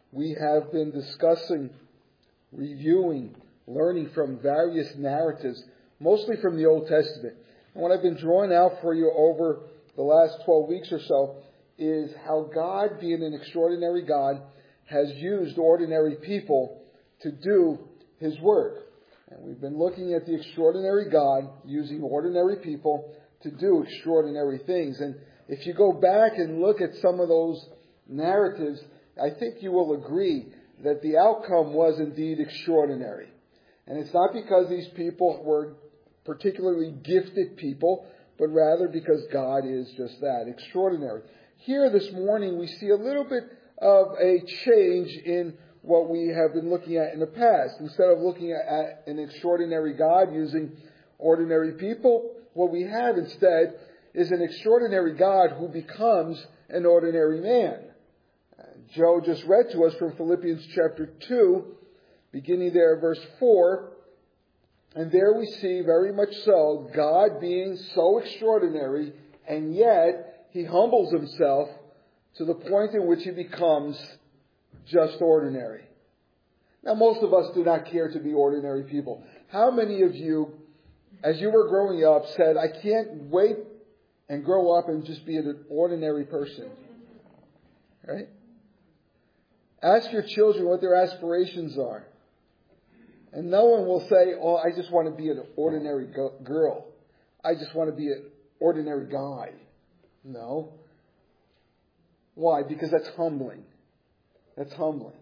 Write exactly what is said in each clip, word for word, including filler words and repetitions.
We have been discussing, reviewing, learning from various narratives, mostly from the Old Testament. And what I've been drawing out for you over the last twelve weeks or so is how God, being an extraordinary God, has used ordinary people to do His work. And we've been looking at the extraordinary God using ordinary people to do extraordinary things. And if you go back and look at some of those narratives, I think you will agree that the outcome was indeed extraordinary. And it's not because these people were particularly gifted people, but rather because God is just that, extraordinary. Here this morning we see a little bit of a change in what we have been looking at in the past. Instead of looking at an extraordinary God using ordinary people, what we have instead is an extraordinary God who becomes an ordinary man. Joe just read to us from Philippians chapter two, beginning there at verse four. And there we see very much so God being so extraordinary, and yet He humbles Himself to the point in which He becomes just ordinary. Now, most of us do not care to be ordinary people. How many of you, as you were growing up, said, I can't wait and grow up and just be an ordinary person? Right? Ask your children what their aspirations are. And no one will say, oh, I just want to be an ordinary go- girl. I just want to be an ordinary guy. No. Why? Because that's humbling. That's humbling.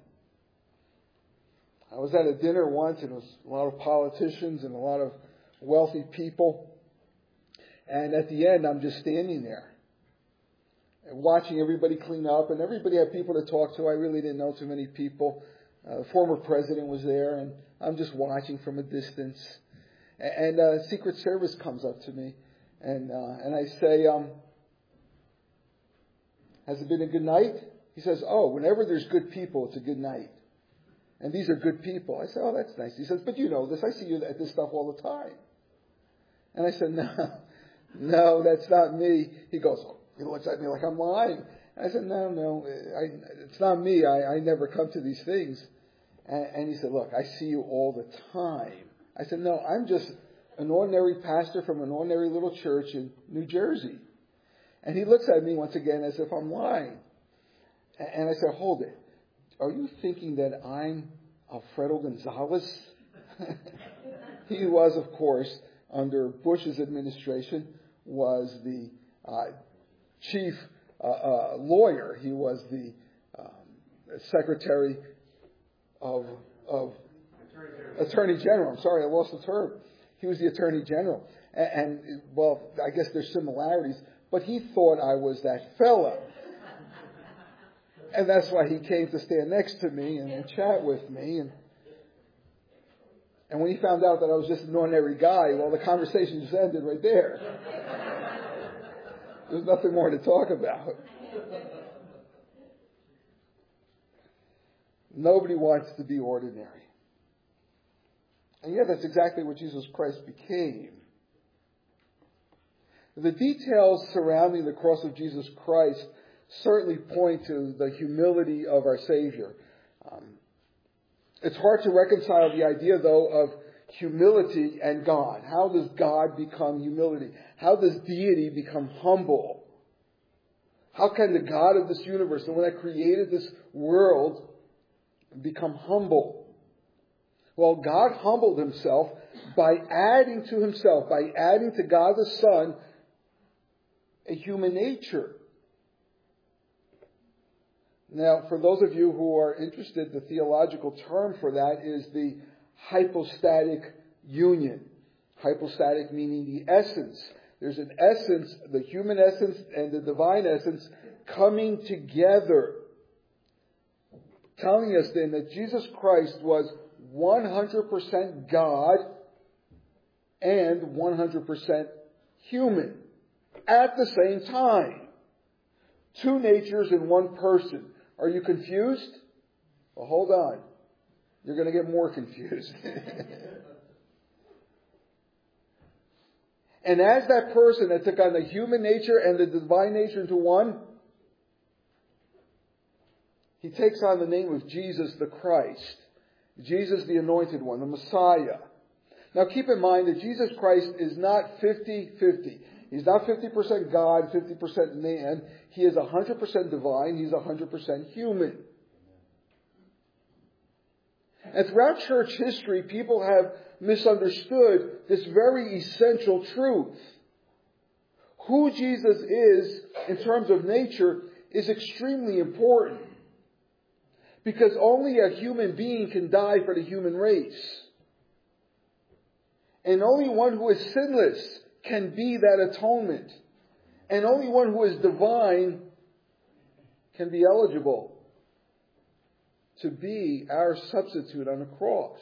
I was at a dinner once, and it was a lot of politicians and a lot of wealthy people. And at the end, I'm just standing there, watching everybody clean up, and everybody had people to talk to. I really didn't know too many people. Uh, the former president was there, and I'm just watching from a distance. And uh, Secret Service comes up to me, and uh, and I say, um, has it been a good night? He says, oh, whenever there's good people, it's a good night. And these are good people. I said, oh, that's nice. He says, but you know this. I see you at this stuff all the time. And I said, no, no, that's not me. He goes, he looks at me like I'm lying. I said, no, no, I, it's not me. I, I never come to these things. And, and he said, look, I see you all the time. I said, no, I'm just an ordinary pastor from an ordinary little church in New Jersey. And he looks at me once again as if I'm lying. And I said, hold it. Are you thinking that I'm Alfredo Gonzalez? He was, of course, under Bush's administration, was the uh, chief uh, uh, lawyer. He was the um, secretary of, of Attorney General. Attorney General. I'm sorry, I lost the term. He was the Attorney General. And, and, well, I guess there's similarities, but he thought I was that fella. And that's why he came to stand next to me and, and chat with me. And, and when he found out that I was just an ordinary guy, well, the conversation just ended right there. There's nothing more to talk about. Nobody wants to be ordinary. And yet that's exactly what Jesus Christ became. The details surrounding the cross of Jesus Christ certainly point to the humility of our Savior. Um, it's hard to reconcile the idea, though, of humility and God. How does God become humility? How does deity become humble? How can the God of this universe, the one that created this world, become humble? Well, God humbled Himself by adding to Himself, by adding to God the Son, a human nature. Now, for those of you who are interested, the theological term for that is the hypostatic union. Hypostatic meaning the essence. There's an essence, the human essence and the divine essence coming together. Telling us then that Jesus Christ was one hundred percent God and one hundred percent human at the same time. Two natures in one person. Are you confused? Well, hold on. You're going to get more confused. And as that person that took on the human nature and the divine nature into one, He takes on the name of Jesus the Christ. Jesus the Anointed One, the Messiah. Now keep in mind that Jesus Christ is not fifty-fifty. He's not fifty percent God, fifty percent man. He is one hundred percent divine. He's one hundred percent human. And throughout church history, people have misunderstood this very essential truth. Who Jesus is in terms of nature is extremely important. Because only a human being can die for the human race. And only one who is sinless can be that atonement. And only one who is divine can be eligible to be our substitute on the cross.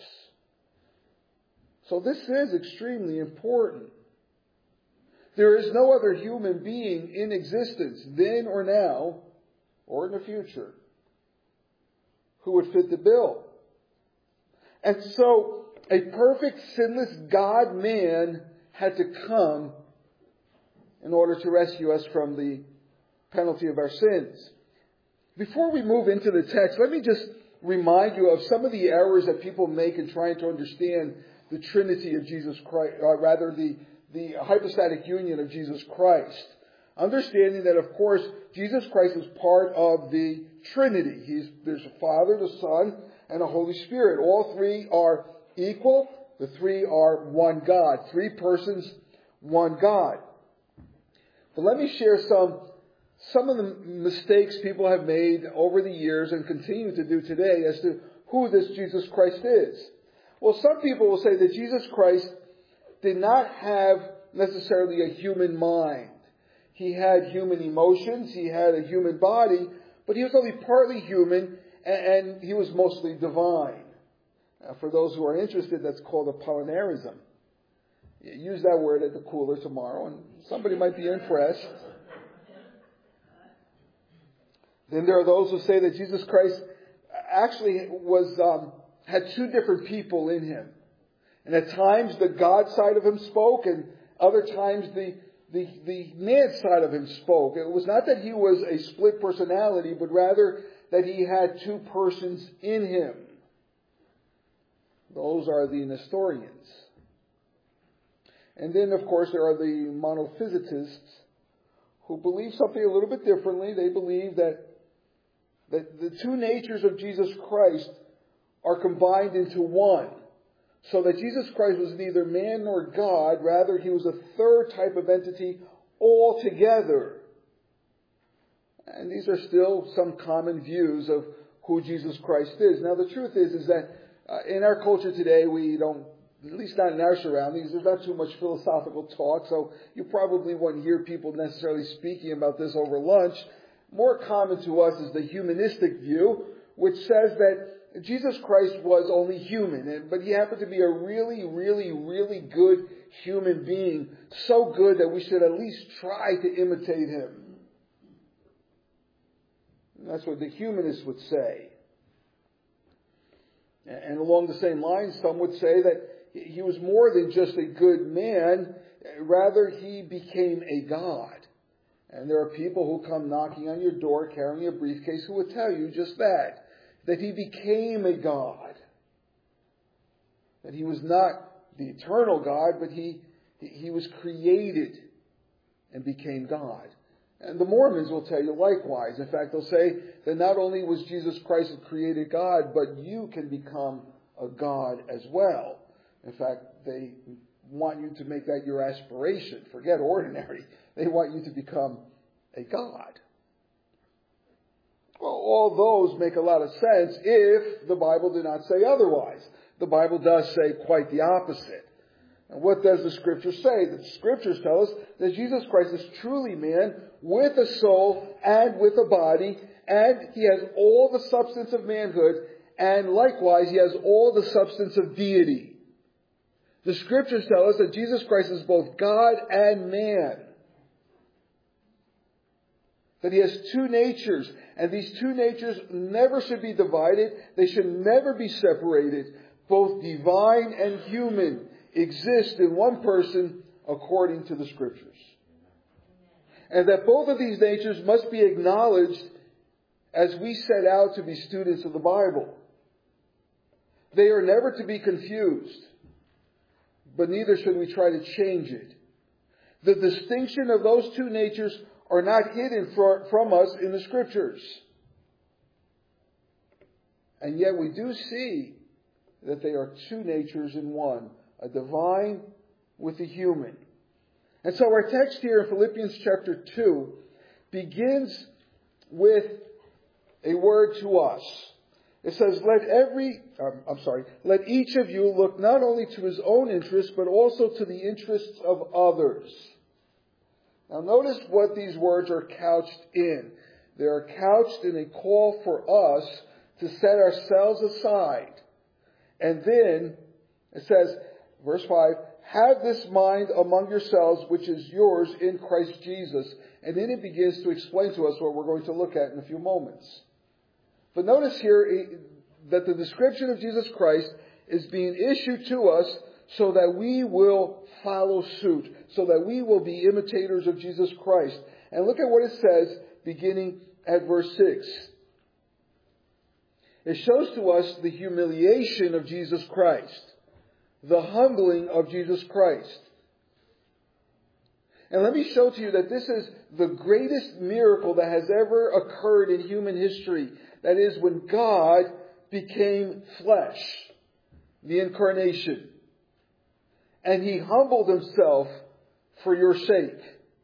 So this is extremely important. There is no other human being in existence, then or now, or in the future, who would fit the bill. And so, a perfect, sinless God-man had to come in order to rescue us from the penalty of our sins. Before we move into the text, let me just remind you of some of the errors that people make in trying to understand the Trinity of Jesus Christ, or rather the, the hypostatic union of Jesus Christ. Understanding that, of course, Jesus Christ is part of the Trinity. He's, there's a Father, the Son, and a Holy Spirit. All three are equal. The three are one God. Three persons, one God. But let me share some, some of the mistakes people have made over the years and continue to do today as to who this Jesus Christ is. Well, some people will say that Jesus Christ did not have necessarily a human mind. He had human emotions, he had a human body, but he was only partly human, and he was mostly divine. Now, for those who are interested, that's called Apollinarism. Use that word at the cooler tomorrow, and somebody might be impressed. Then there are those who say that Jesus Christ actually was um, had two different people in him. And at times the God side of him spoke, and other times the The, the man side of him spoke. It was not that he was a split personality, but rather that he had two persons in him. Those are the Nestorians. And then, of course, there are the monophysicists who believe something a little bit differently. They believe that, that the two natures of Jesus Christ are combined into one. So that Jesus Christ was neither man nor God, rather he was a third type of entity altogether. And these are still some common views of who Jesus Christ is. Now the truth is, is that uh, in our culture today, we don't, at least not in our surroundings, there's not too much philosophical talk, so you probably won't hear people necessarily speaking about this over lunch. More common to us is the humanistic view, which says that Jesus Christ was only human, but he happened to be a really, really, really good human being. So good that we should at least try to imitate him. And that's what the humanists would say. And along the same lines, some would say that he was more than just a good man. Rather, he became a God. And there are people who come knocking on your door carrying a briefcase who would tell you just that. That he became a God. That he was not the eternal God, but he, he was created and became God. And the Mormons will tell you likewise. In fact, they'll say that not only was Jesus Christ a created God, but you can become a God as well. In fact, they want you to make that your aspiration. Forget ordinary. They want you to become a God. Well, all those make a lot of sense if the Bible did not say otherwise. The Bible does say quite the opposite. And what does the Scripture say? The Scriptures tell us that Jesus Christ is truly man with a soul and with a body, and he has all the substance of manhood, and likewise he has all the substance of deity. The Scriptures tell us that Jesus Christ is both God and man. That he has two natures, and these two natures never should be divided. They should never be separated. Both divine and human exist in one person according to the Scriptures. And that both of these natures must be acknowledged as we set out to be students of the Bible. They are never to be confused, but neither should we try to change it. The distinction of those two natures are not hidden for, from us in the Scriptures. And yet we do see that they are two natures in one, a divine with a human. And so our text here in Philippians chapter two begins with a word to us. It says, let every, um, I'm sorry, let each of you look not only to his own interests, but also to the interests of others. Now notice what these words are couched in. They are couched in a call for us to set ourselves aside. And then it says, verse five, have this mind among yourselves, which is yours in Christ Jesus. And then it begins to explain to us what we're going to look at in a few moments. But notice here that the description of Jesus Christ is being issued to us so that we will follow suit, so that we will be imitators of Jesus Christ. And look at what it says beginning at verse six. It shows to us the humiliation of Jesus Christ, the humbling of Jesus Christ. And let me show to you that this is the greatest miracle that has ever occurred in human history. That is, when God became flesh, the incarnation. And He humbled Himself for your sake.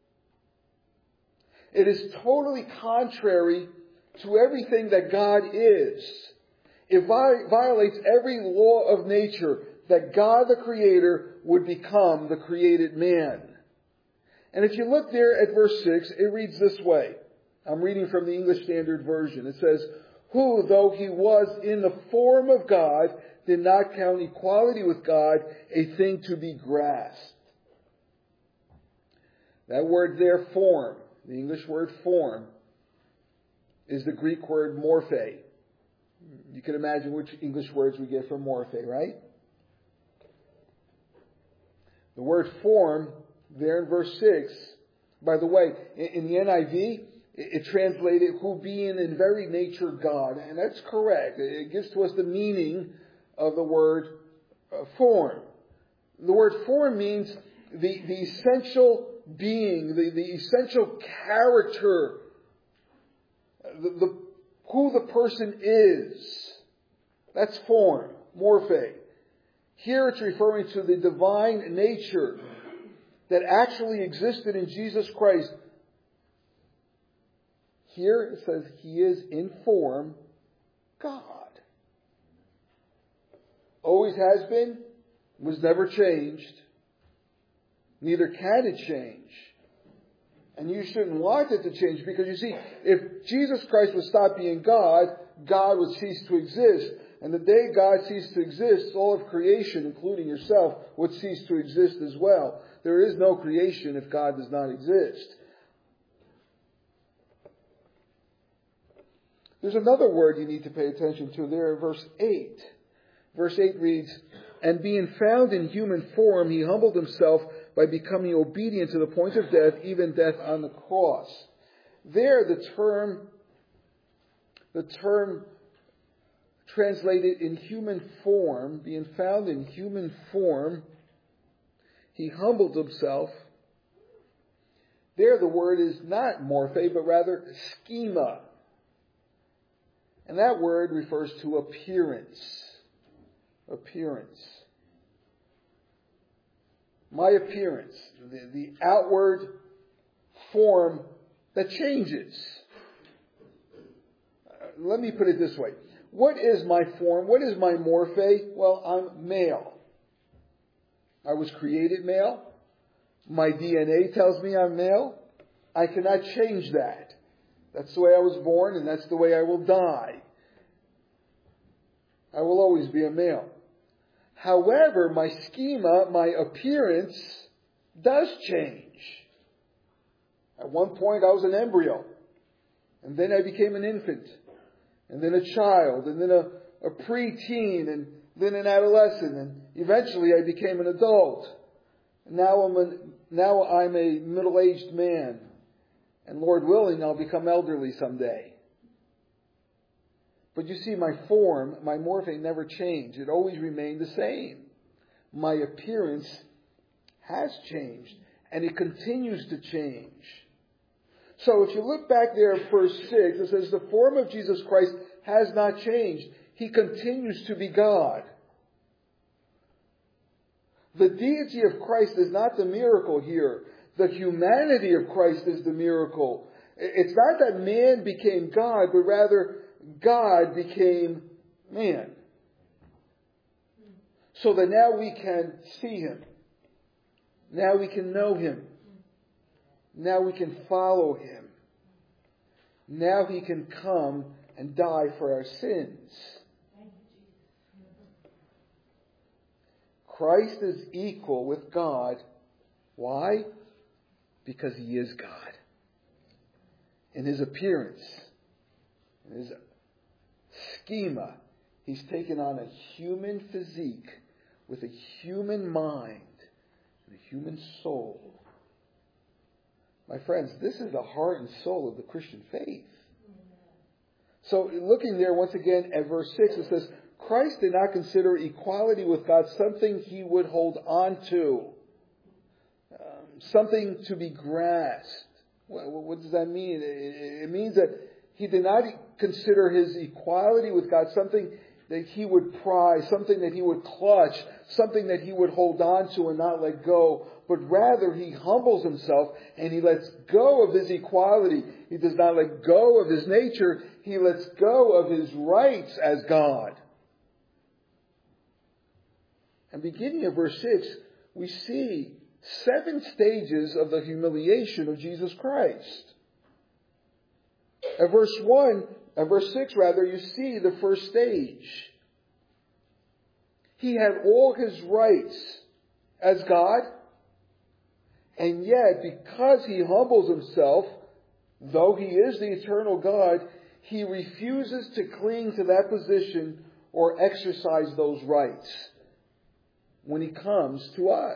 It is totally contrary to everything that God is. It violates every law of nature that God the Creator would become the created man. And if you look there at verse six, it reads this way. I'm reading from the English Standard Version. It says, who, though He was in the form of God, did not count equality with God a thing to be grasped. That word there, form, the English word form, is the Greek word morphe. You can imagine which English words we get from morphe, right? The word form, there in verse six, by the way, in the N I V, it translated who being in very nature God. And that's correct. It gives to us the meaning of the word form. The word form means the, the essential being, the, the essential character, the, the, who the person is. That's form, morphe. Here it's referring to the divine nature that actually existed in Jesus Christ. Here it says He is in form God. Always has been, was never changed. Neither can it change. And you shouldn't want it to change, because you see, if Jesus Christ would stop being God, God would cease to exist. And the day God ceased to exist, all of creation, including yourself, would cease to exist as well. There is no creation if God does not exist. There's another word you need to pay attention to there in verse eight. Verse eight reads, and being found in human form, He humbled Himself by becoming obedient to the point of death, even death on the cross. There, the term, the term translated in human form, being found in human form, He humbled Himself. There, the word is not morphe, but rather schema. And that word refers to appearance. Appearance. My appearance. The, the outward form that changes. Uh, let me put it this way. What is my form? What is my morphe? Well, I'm male. I was created male. My D N A tells me I'm male. I cannot change that. That's the way I was born, and that's the way I will die. I will always be a male. However, my schema, my appearance, does change. At one point, I was an embryo. And then I became an infant. And then a child. And then a, a preteen. And then an adolescent. And eventually, I became an adult. And now I'm a, now I'm a middle-aged man. And Lord willing, I'll become elderly someday. But you see, my form, my morphe never changed. It always remained the same. My appearance has changed, and it continues to change. So if you look back there at verse six, it says, the form of Jesus Christ has not changed. He continues to be God. The deity of Christ is not the miracle here. The humanity of Christ is the miracle. It's not that man became God, but rather God became man. So that now we can see Him. Now we can know Him. Now we can follow Him. Now He can come and die for our sins. Christ is equal with God. Why? Because He is God. In His appearance, in His schema, He's taken on a human physique with a human mind and a human soul. My friends, this is the heart and soul of the Christian faith. So looking there once again at verse six, it says, Christ did not consider equality with God something He would hold on to, um, something to be grasped. What, what does that mean? It, it means that He did not consider His equality with God something that He would prize, something that He would clutch, something that He would hold on to and not let go. But rather, He humbles Himself and He lets go of His equality. He does not let go of His nature. He lets go of His rights as God. And beginning at verse six, we see seven stages of the humiliation of Jesus Christ. At verse one, at verse six rather, you see the first stage. He had all His rights as God, and yet because He humbles Himself, though He is the eternal God, He refuses to cling to that position or exercise those rights when He comes to us.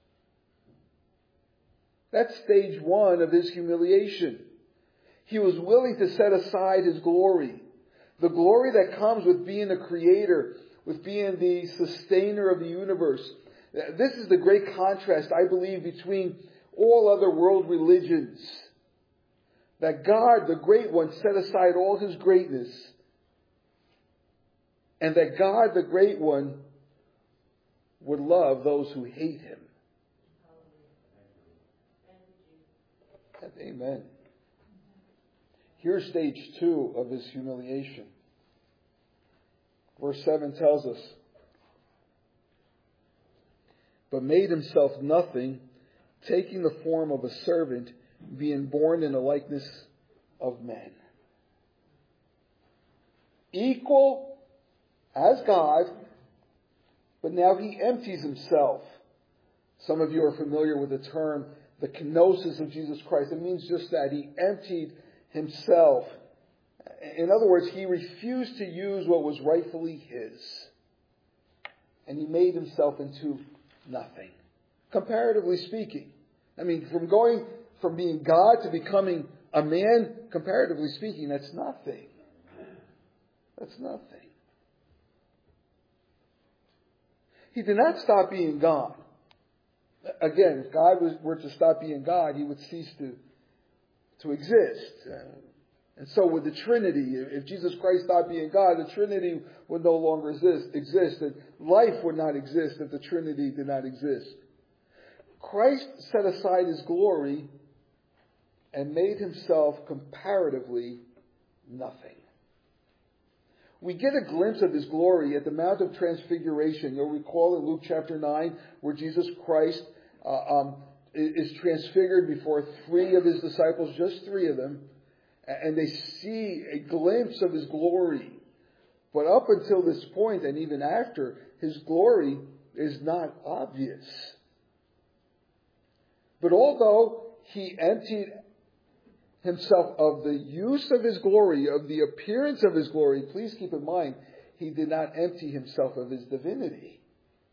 That's stage one of His humiliation. He was willing to set aside His glory. The glory that comes with being the creator, with being the sustainer of the universe. This is the great contrast, I believe, between all other world religions. That God, the great one, set aside all His greatness. And that God, the great one, would love those who hate Him. And amen. Here's stage two of His humiliation. Verse seven tells us, but made Himself nothing, taking the form of a servant, being born in the likeness of men. Equal as God, but now He empties Himself. Some of you are familiar with the term, the kenosis of Jesus Christ. It means just that. He emptied Himself. In other words, He refused to use what was rightfully His. And He made Himself into nothing. Comparatively speaking. I mean, from going from being God to becoming a man, comparatively speaking, that's nothing. That's nothing. He did not stop being God. Again, if God was, were to stop being God, He would cease to, to exist. And so with the Trinity, if Jesus Christ stopped being God, the Trinity would no longer exist. exist and life would not exist if the Trinity did not exist. Christ set aside His glory and made Himself comparatively nothing. We get a glimpse of His glory at the Mount of Transfiguration. You'll recall in Luke chapter nine where Jesus Christ uh, um, is transfigured before three of His disciples, just three of them, and they see a glimpse of His glory. But up until this point, and even after, His glory is not obvious. But although He emptied Himself of the use of His glory, of the appearance of His glory, please keep in mind, He did not empty Himself of His divinity.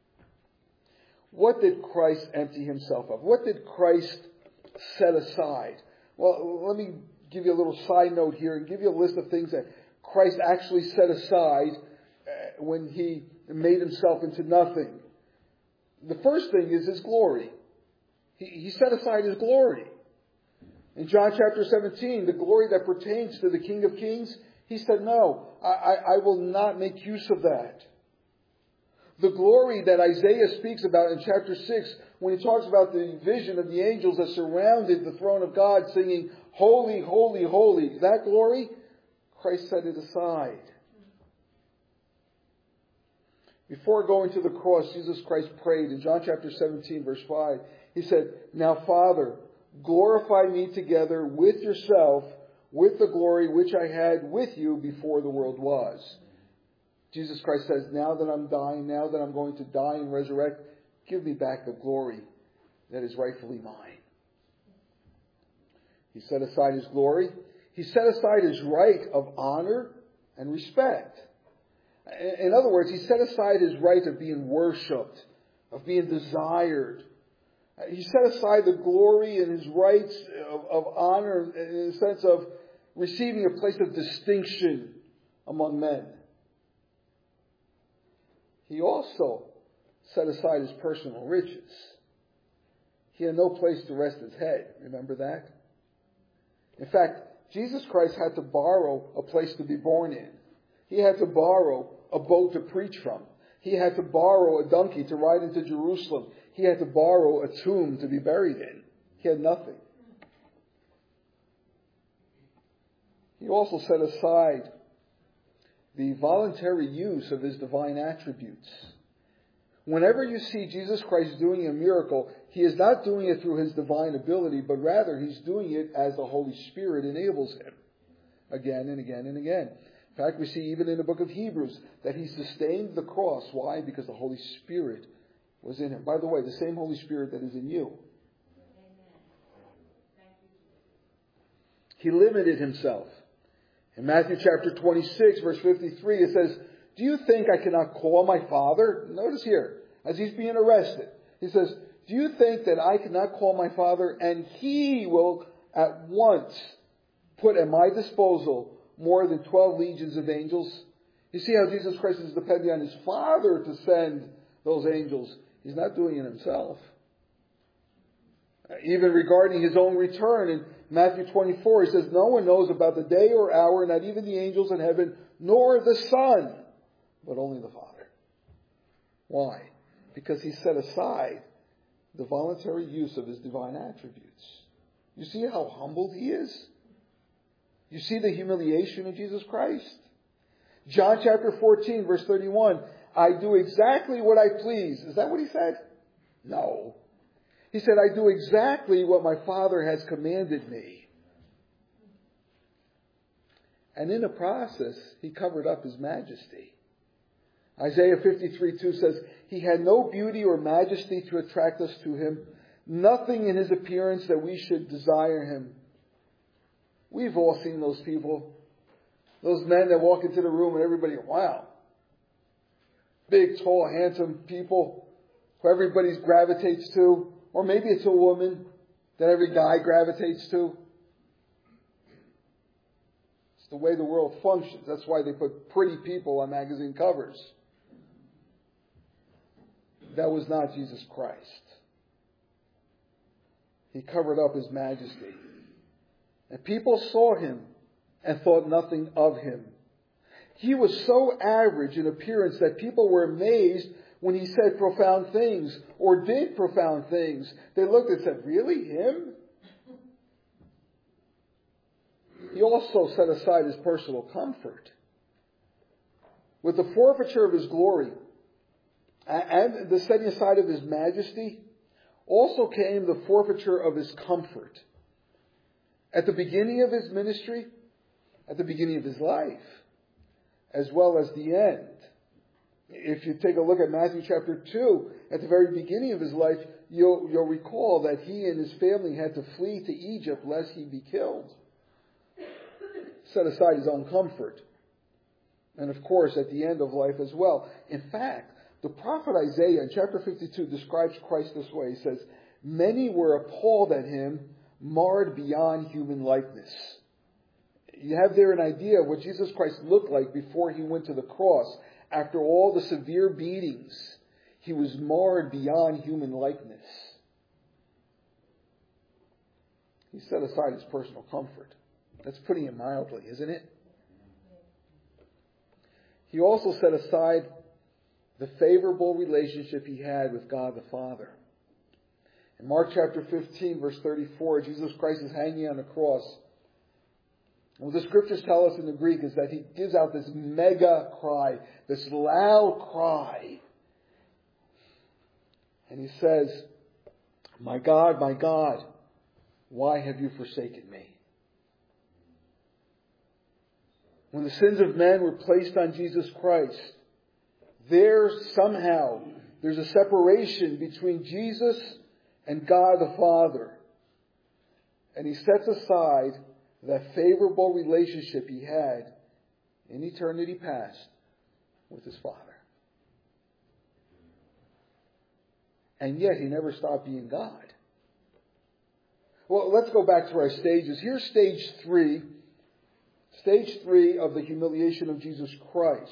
What did Christ empty Himself of? What did Christ set aside? Well, let me give you a little side note here and give you a list of things that Christ actually set aside when he made himself into nothing. The first thing is his glory. He, he set aside his glory. In John chapter seventeen, the glory that pertains to the King of Kings, he said, no, I, I, I will not make use of that. The glory that Isaiah speaks about in chapter six, when he talks about the vision of the angels that surrounded the throne of God singing, holy, holy, holy, that glory, Christ set it aside. Before going to the cross, Jesus Christ prayed in John chapter seventeen, verse five. He said, now, Father, glorify me together with yourself, with the glory which I had with you before the world was. Jesus Christ says, now that I'm dying, now that I'm going to die and resurrect, give me back the glory that is rightfully mine. He set aside his glory. He set aside his right of honor and respect. In other words, he set aside his right of being worshipped, of being desired. He set aside the glory and his rights of, of honor in the sense of receiving a place of distinction among men. He also set aside his personal riches. He had no place to rest his head. Remember that? In fact, Jesus Christ had to borrow a place to be born in. He had to borrow a boat to preach from. He had to borrow a donkey to ride into Jerusalem. He had to borrow a tomb to be buried in. He had nothing. He also set aside the voluntary use of his divine attributes. Whenever you see Jesus Christ doing a miracle, he is not doing it through his divine ability, but rather he's doing it as the Holy Spirit enables him. Again and again and again. In fact, we see even in the book of Hebrews that he sustained the cross. Why? Because the Holy Spirit was in him. By the way, the same Holy Spirit that is in you. He limited himself. In Matthew chapter twenty-six, verse fifty-three, it says, do you think I cannot call my Father? Notice here, as he's being arrested, he says, do you think that I cannot call my Father and he will at once put at my disposal more than twelve legions of angels? You see how Jesus Christ is depending on his Father to send those angels. He's not doing it himself. Even regarding his own return in Matthew twenty-four, he says, no one knows about the day or hour, not even the angels in heaven, nor the Son, but only the Father. Why? Because he set aside the voluntary use of his divine attributes. You see how humbled he is? You see the humiliation of Jesus Christ? John chapter fourteen, verse thirty-one, I do exactly what I please. Is that what he said? No. He said, I do exactly what my Father has commanded me. And in the process, he covered up his majesty. Isaiah fifty-three two says, he had no beauty or majesty to attract us to him, nothing in his appearance that we should desire him. We've all seen those people, those men that walk into the room and everybody, wow, big, tall, handsome people who everybody gravitates to. Or maybe it's a woman that every guy gravitates to. It's the way the world functions. That's why they put pretty people on magazine covers. That was not Jesus Christ. He covered up his majesty. And people saw him and thought nothing of him. He was so average in appearance that people were amazed when he said profound things or did profound things. They looked and said, really, him? He also set aside his personal comfort. With the forfeiture of his glory and the setting aside of his majesty, also came the forfeiture of his comfort. At the beginning of his ministry, at the beginning of his life, as well as the end. If you take a look at Matthew chapter two, at the very beginning of his life, you'll, you'll recall that he and his family had to flee to Egypt lest he be killed. Set aside his own comfort. And of course, at the end of life as well. In fact, the prophet Isaiah in chapter fifty-two describes Christ this way. He says, many were appalled at him, marred beyond human likeness. You have there an idea of what Jesus Christ looked like before he went to the cross. After all the severe beatings, he was marred beyond human likeness. He set aside his personal comfort. That's putting it mildly, isn't it? He also set aside the favorable relationship he had with God the Father. In Mark chapter fifteen, verse thirty-four, Jesus Christ is hanging on the cross. And what the scriptures tell us in the Greek is that he gives out this mega cry, this loud cry. And he says, "My God, my God, why have you forsaken me?" When the sins of men were placed on Jesus Christ, there somehow, there's a separation between Jesus and God the Father. And he sets aside that favorable relationship he had in eternity past with his Father. And yet he never stopped being God. Well, let's go back to our stages. Here's stage three. Stage three of the humiliation of Jesus Christ.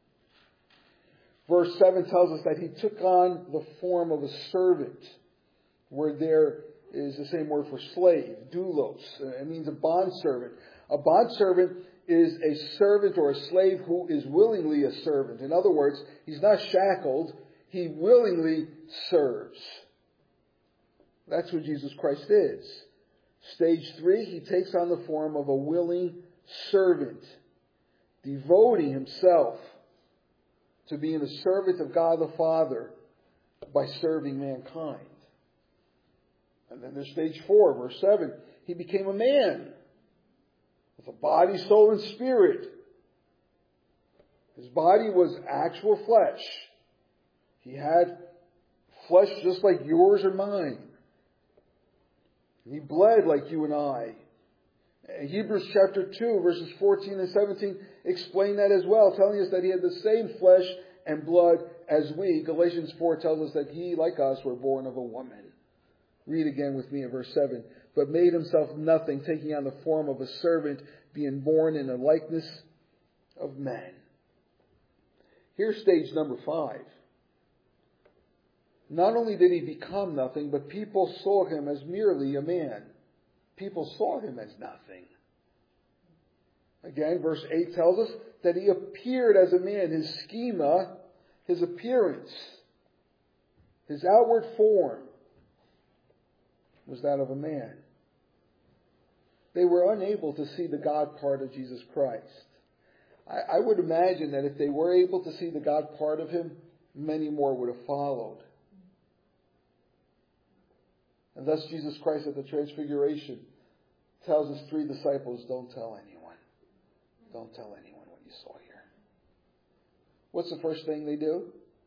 Verse seven tells us that he took on the form of a servant, where there is the same word for slave, doulos. It means a bondservant. A bondservant is a servant or a slave who is willingly a servant. In other words, he's not shackled. He willingly serves. That's what Jesus Christ is. Stage three, he takes on the form of a willing servant, devoting himself to being a servant of God the Father by serving mankind. And then there's stage four, verse seven. He became a man with a body, soul, and spirit. His body was actual flesh. He had flesh just like yours or mine. And he bled like you and I. Hebrews chapter two, verses fourteen and seventeen explain that as well, telling us that he had the same flesh and blood as we. Galatians four tells us that he, like us, were born of a woman. Read again with me in verse seven. But made himself nothing, taking on the form of a servant, being born in the likeness of men. Here's stage number five. Not only did he become nothing, but people saw him as merely a man. People saw him as nothing. Again, verse eight tells us that he appeared as a man. His schema, his appearance, his outward form was that of a man. They were unable to see the God part of Jesus Christ. I, I would imagine that if they were able to see the God part of him, many more would have followed. And thus Jesus Christ at the Transfiguration tells his three disciples, don't tell anyone. Don't tell anyone what you saw here. What's the first thing they do?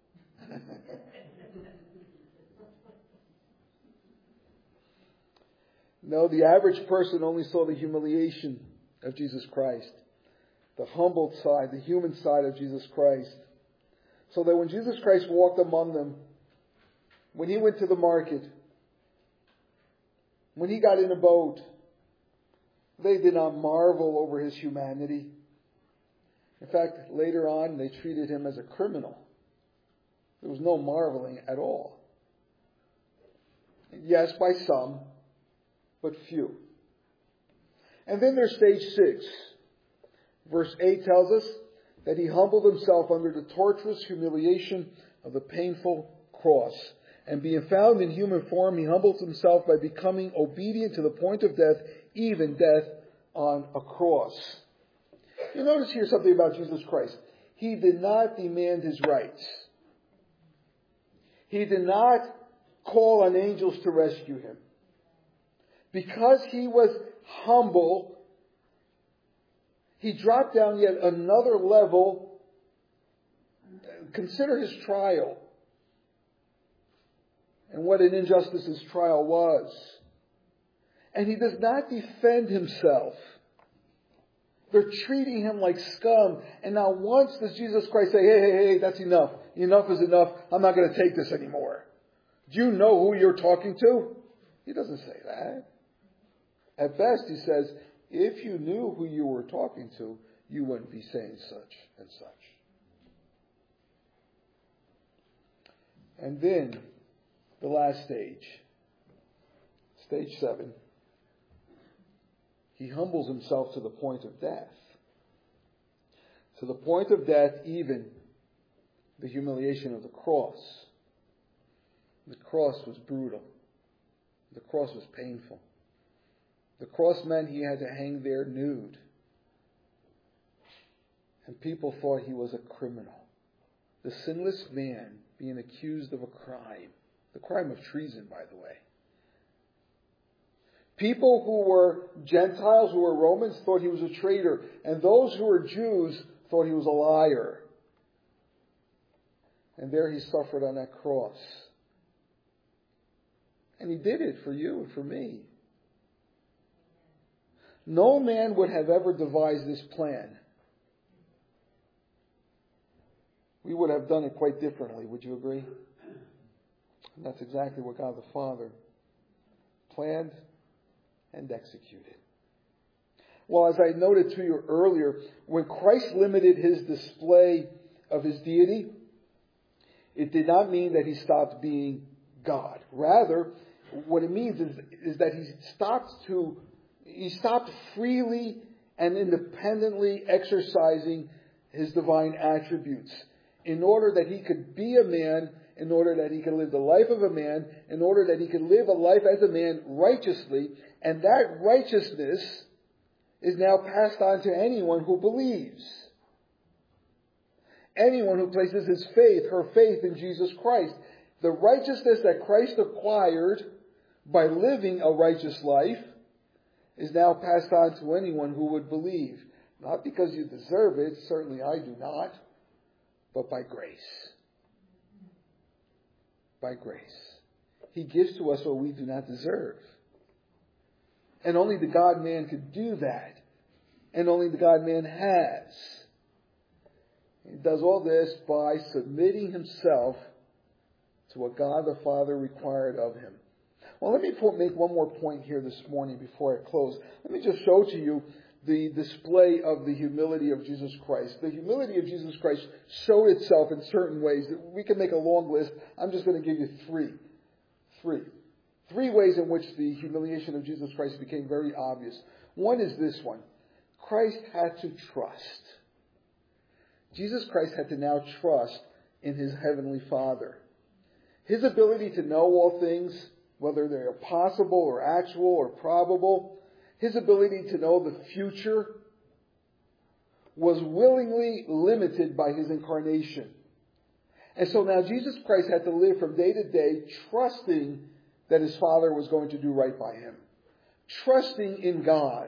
No, the average person only saw the humiliation of Jesus Christ, the humbled side, the human side of Jesus Christ. So that when Jesus Christ walked among them, when he went to the market, when he got in a boat, they did not marvel over his humanity. In fact, later on, they treated him as a criminal. There was no marveling at all. Yes, by some, but few. And then there's stage six. Verse eight tells us that he humbled himself under the torturous humiliation of the painful cross. And being found in human form, he humbled himself by becoming obedient to the point of death, even death on a cross. You notice here something about Jesus Christ. He did not demand his rights. He did not call on angels to rescue him. Because he was humble, he dropped down yet another level. Consider his trial. And what an injustice his trial was. And he does not defend himself. They're treating him like scum. And not once does Jesus Christ say, hey, hey, hey, that's enough. Enough is enough. I'm not going to take this anymore. Do you know who you're talking to? He doesn't say that. At best, he says, if you knew who you were talking to, you wouldn't be saying such and such. And then, the last stage, stage seven, he humbles himself to the point of death. To the point of death, even the humiliation of the cross. The cross was brutal. The cross was painful. The cross meant he had to hang there nude. And people thought he was a criminal. The sinless man being accused of a crime. The crime of treason, by the way. People who were Gentiles, who were Romans, thought he was a traitor. And those who were Jews thought he was a liar. And there he suffered on that cross. And he did it for you and for me. No man would have ever devised this plan. We would have done it quite differently, would you agree? And that's exactly what God the Father planned and executed. Well, as I noted to you earlier, when Christ limited his display of his deity, it did not mean that he stopped being God. Rather, what it means is, is that he stopped to he stopped freely and independently exercising his divine attributes in order that he could be a man, in order that he could live the life of a man, in order that he could live a life as a man righteously, and that righteousness is now passed on to anyone who believes. Anyone who places his faith, her faith in Jesus Christ. The righteousness that Christ acquired by living a righteous life is now passed on to anyone who would believe. Not because you deserve it, certainly I do not, but by grace. By grace. He gives to us what we do not deserve. And only the God-man could do that. And only the God-man has. He does all this by submitting himself to what God the Father required of him. Well, let me make one more point here this morning before I close. Let me just show to you the display of the humility of Jesus Christ. The humility of Jesus Christ showed itself in certain ways. We can make a long list. I'm just going to give you three. Three. Three ways in which the humiliation of Jesus Christ became very obvious. One is this one. Christ had to trust. Jesus Christ had to now trust in his heavenly Father. His ability to know all things, whether they are possible or actual or probable, his ability to know the future was willingly limited by his incarnation. And so now Jesus Christ had to live from day to day trusting that his Father was going to do right by him. Trusting in God.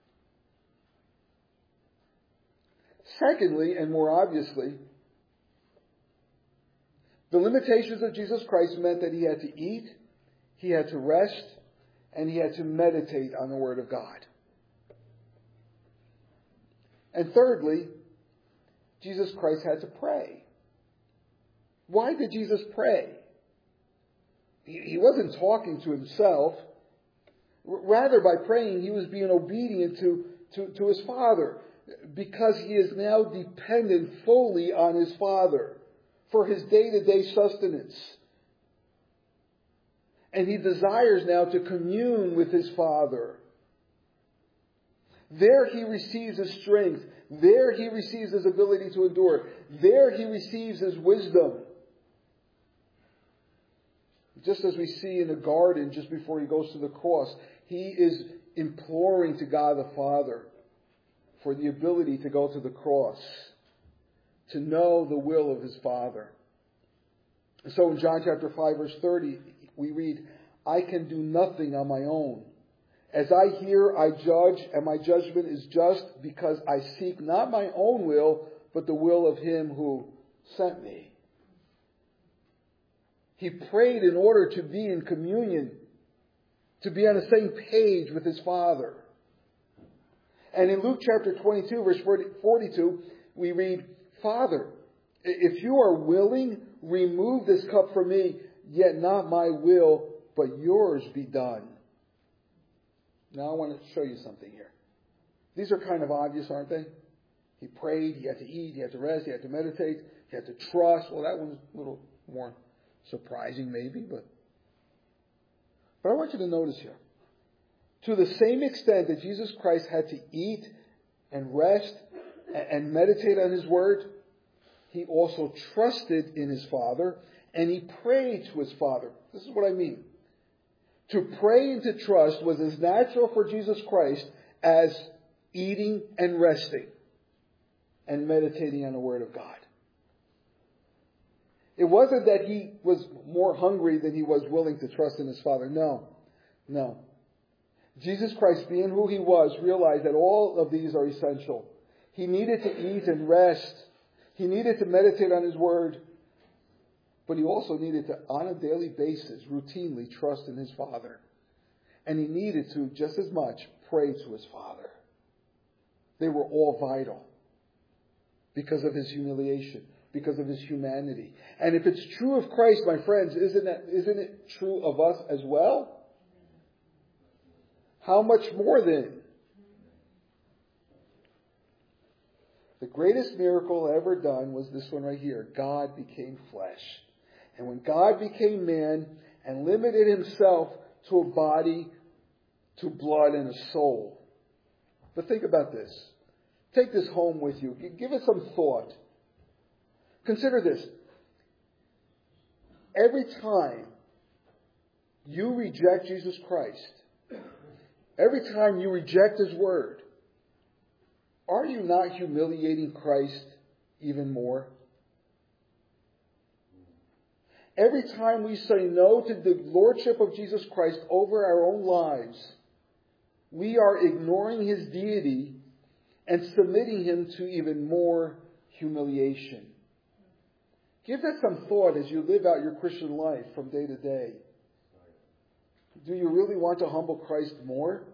Secondly, and more obviously, the limitations of Jesus Christ meant that he had to eat, he had to rest, and he had to meditate on the Word of God. And thirdly, Jesus Christ had to pray. Why did Jesus pray? He wasn't talking to himself. Rather, by praying, he was being obedient to, to, to his Father, because he is now dependent fully on his Father for his day-to-day sustenance. And he desires now to commune with his Father. There he receives his strength. There he receives his ability to endure. There he receives his wisdom. Just as we see in the garden just before he goes to the cross, he is imploring to God the Father for the ability to go to the cross, to know the will of his Father. So in John chapter five, verse thirty, we read, I can do nothing on my own. As I hear, I judge, and my judgment is just, because I seek not my own will, but the will of him who sent me. He prayed in order to be in communion, to be on the same page with his Father. And in Luke chapter twenty-two, verse forty-two, we read, Father, if you are willing, remove this cup from me, yet not my will, but yours be done. Now I want to show you something here. These are kind of obvious, aren't they? He prayed, he had to eat, he had to rest, he had to meditate, he had to trust. Well, that one's a little more surprising maybe, but, but I want you to notice here. To the same extent that Jesus Christ had to eat and rest and meditate on His Word, He also trusted in His Father and He prayed to His Father. This is what I mean. To pray and to trust was as natural for Jesus Christ as eating and resting and meditating on the Word of God. It wasn't that He was more hungry than He was willing to trust in His Father. No. No. Jesus Christ, being who He was, realized that all of these are essential. He needed to eat and rest. He needed to meditate on His Word. But He also needed to, on a daily basis, routinely trust in His Father. And He needed to, just as much, pray to His Father. They were all vital because of His humiliation, because of His humanity. And if it's true of Christ, my friends, isn't it, isn't it true of us as well? How much more then? The greatest miracle ever done was this one right here. God became flesh. And when God became man and limited Himself to a body, to blood, and a soul. But think about this. Take this home with you. Give it some thought. Consider this. Every time you reject Jesus Christ, every time you reject His Word, are you not humiliating Christ even more? Every time we say no to the Lordship of Jesus Christ over our own lives, we are ignoring His deity and submitting Him to even more humiliation. Give that some thought as you live out your Christian life from day to day. Do you really want to humble Christ more?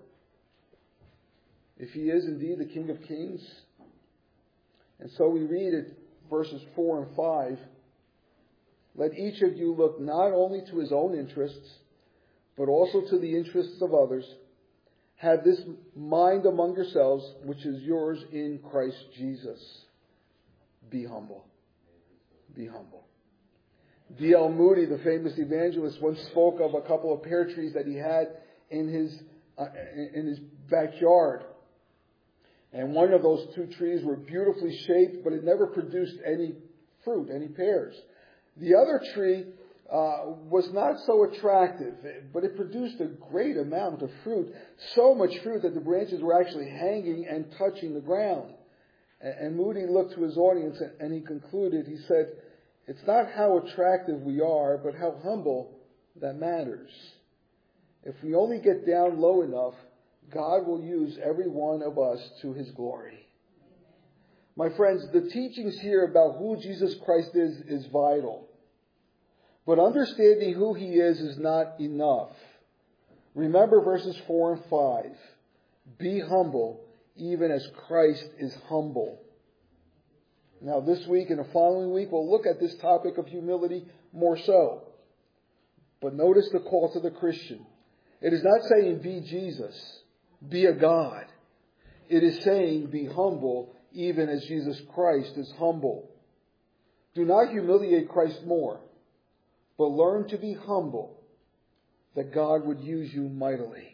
If He is indeed the King of Kings. And so we read it, verses four and five. Let each of you look not only to his own interests, but also to the interests of others. Have this mind among yourselves, which is yours in Christ Jesus. Be humble. Be humble. D L Moody, the famous evangelist, once spoke of a couple of pear trees that he had in his uh, in his backyard. And one of those two trees were beautifully shaped, but it never produced any fruit, any pears. The other tree uh, was not so attractive, but it produced a great amount of fruit. So much fruit that the branches were actually hanging and touching the ground. And Moody looked to his audience and he concluded, he said, it's not how attractive we are, but how humble that matters. If we only get down low enough, God will use every one of us to His glory. My friends, the teachings here about who Jesus Christ is is vital. But understanding who He is is not enough. Remember verses four and five. Be humble, even as Christ is humble. Now this week and the following week, we'll look at this topic of humility more so. But notice the call to the Christian. It is not saying be Jesus, be a God. It is saying be humble, even as Jesus Christ is humble. Do not humiliate Christ more, but learn to be humble, that God would use you mightily.